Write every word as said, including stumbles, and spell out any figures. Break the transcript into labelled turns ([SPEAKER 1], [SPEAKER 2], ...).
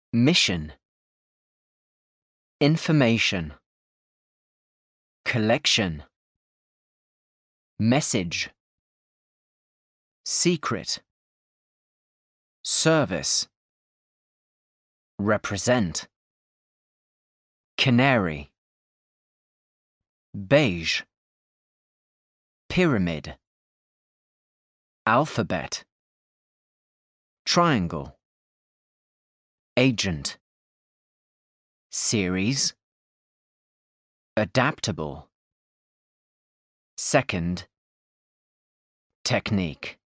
[SPEAKER 1] Mission. Information. Collection. Message. Secret. Service. Represent. Canary. Beige. Pyramid. Alphabet. Triangle. Agent. Series. Adaptable. Second. Technique.